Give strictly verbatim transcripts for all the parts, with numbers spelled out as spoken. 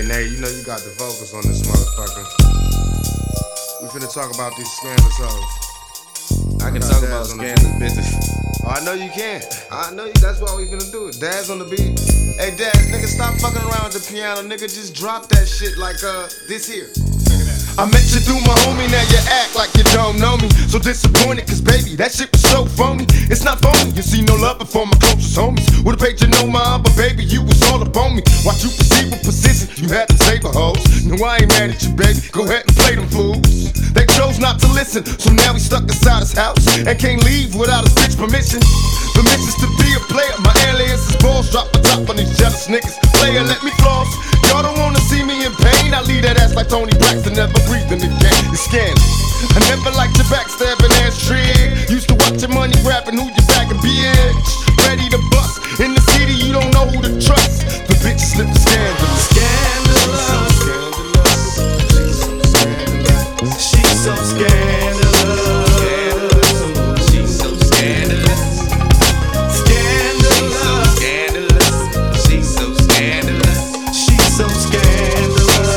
Alright, Nate, you know you got the vocals on this motherfucker. We finna talk about these scandalous hoes. I can talk about scandalous business. Oh, I know you can. I know you. That's why we finna do it. Dad's on the beat. Hey, Dad, nigga, stop fucking around with the piano. Nigga, just drop that shit like uh this here. I met you through my homie, now you act like you don't know me. So disappointed, cause baby, that shit was so phony. It's not phony, you see no love for my closest homies. Would've paid you no mind, but baby, you was all up on me. Watch you proceed with precision, you had to save a hoes. No, I ain't mad at you, baby, go ahead and play them fools. They chose not to listen, so now we stuck inside his house and can't leave without his bitch permission. Permissions to be a player, my alias is balls. Drop the top on these jealous niggas. Player, let me floss. Y'all don't wanna see me in pain. I leave that ass like Tony Braxton, never breathing again. It's scandalous. I never liked your backstabbing ass trick. Used to watch your money grabbing who you back and bitch. Ready to bust. In the city, you don't know who to trust. The bitch slip scandalous. Scandalous. She's so scandalous. She's so scandalous. Scandalous. She's so scandalous. She's so scandalous.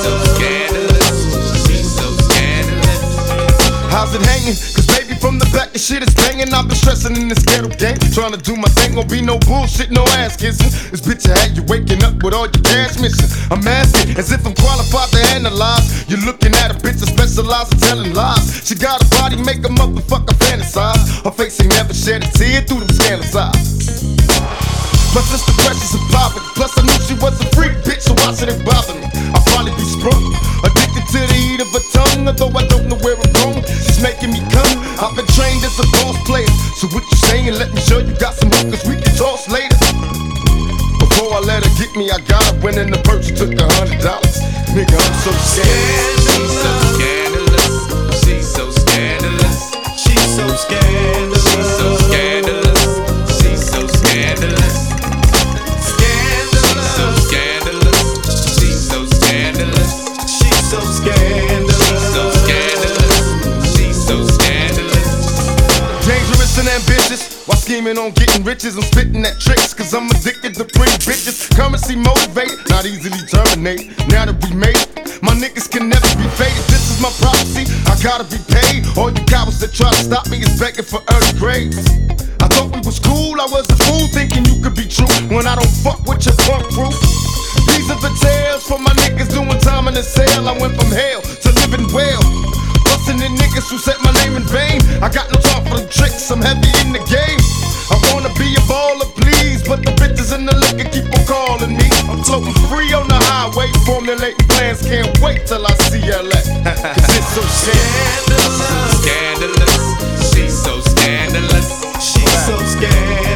She's so scandalous. How's it hanging? Cause baby from the back the shit is banging. I've been stressing in this ghetto game, trying to do my thing, gon' be no bullshit, no ass kissing. This bitch I had you waking up with all your cash missing. I'm asking as if I'm qualified to analyze. You're looking at a bitch that specializes in telling lies. She got a body, make a motherfucker fantasize. Her face ain't never shed a tear through them scandalous eyes. My sister precious and poverty. Plus I knew she was a freak bitch, so why should it bother me? I'll probably be sprung, addicted to the heat of her tongue. Although I don't know where I'm going, she's making me come. I've been trained as a boss player, so what you saying? Let me show you got some hookers we can toss later. Before I let her get me, I got her winning the purse. She took a hundred dollars. Nigga, I'm so scandalous. She's so scandalous. She's so scandalous. She's so scandalous. She's so scandalous. Scandalous. She's so scandalous. She's so scandalous. She's so scandalous. She's so scandalous. Dangerous and ambitious, while scheming on getting riches. I'm spitting at tricks, cause I'm addicted to pretty bitches. Currency motivated, not easily terminated. Now that we made it, my niggas can never be faded. This is my prophecy, I gotta be paid. All you cowards that try to stop me is begging for early grades. I thought we was cool, I was a fool thinking you could be true when I don't fuck with your punk crew. These are the tales for my niggas doing time in the cell. I went from hell to living well, busting in niggas who said my name in vain. I got no time for them tricks, I'm heavy in the game. I wanna be a baller, please, but the bitches in the liquor keep on calling me. I'm floating free on the highway, formulating plans, can't wait till I see L A. Cause it's so scandalous. Scandalous. She's so scandalous. She's so scandalous.